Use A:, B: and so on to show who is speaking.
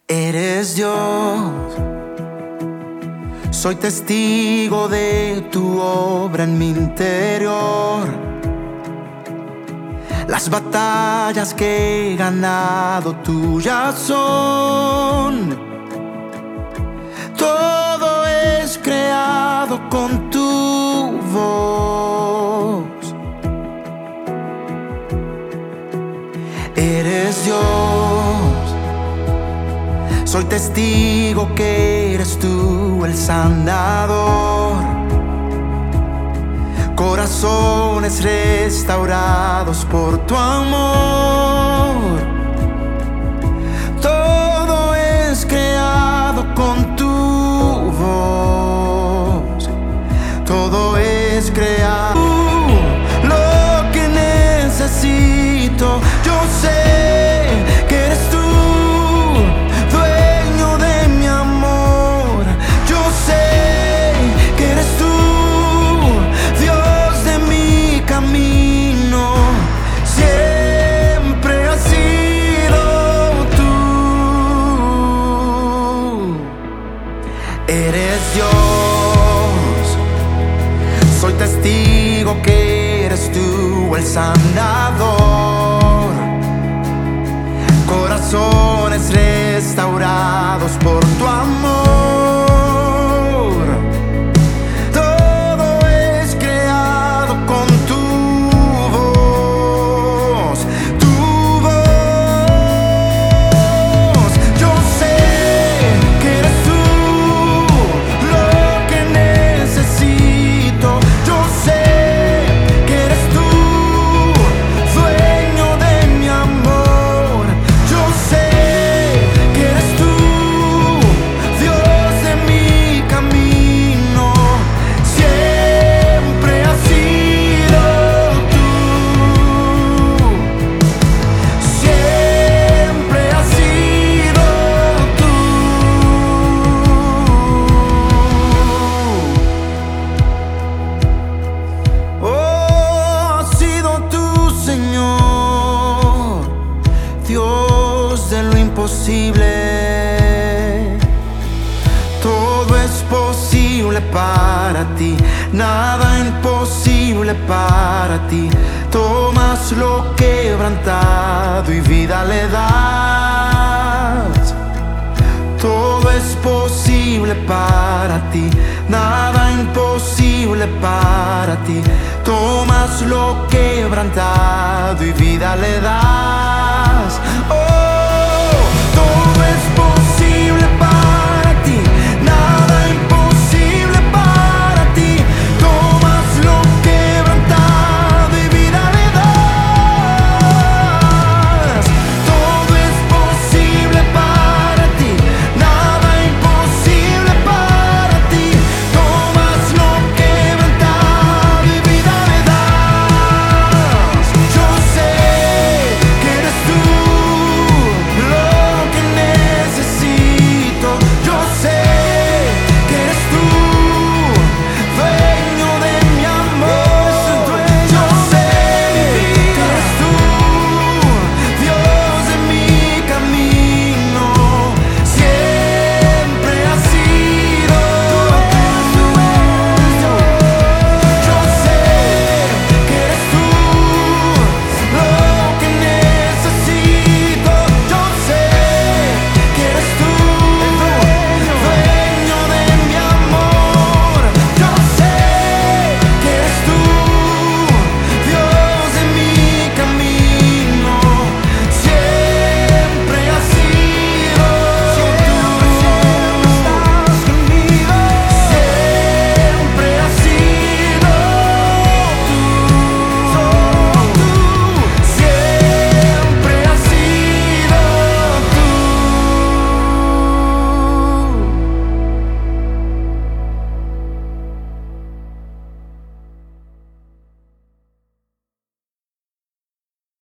A: Eres Dios, soy testigo de tu obra en mi interior. Las batallas que he ganado tuyas son. Todo es creado con tu voz. Eres Dios, soy testigo que eres tú el sanador. Corazones restaurados por tu amor. Todo es creado con tu voz. Todo es creado. Lo que necesito, yo sé que eres tú. Eres Dios, soy testigo que eres tú el sanador. Corazones restaurados por tu amor. Todo es creado con tu voz, tu voz. Yo sé que eres tú. De lo imposible, todo es posible para ti, nada imposible para ti. Tomas lo quebrantado y vida le das. Todo es posible para ti, nada imposible para ti. Tomas lo quebrantado y vida le das.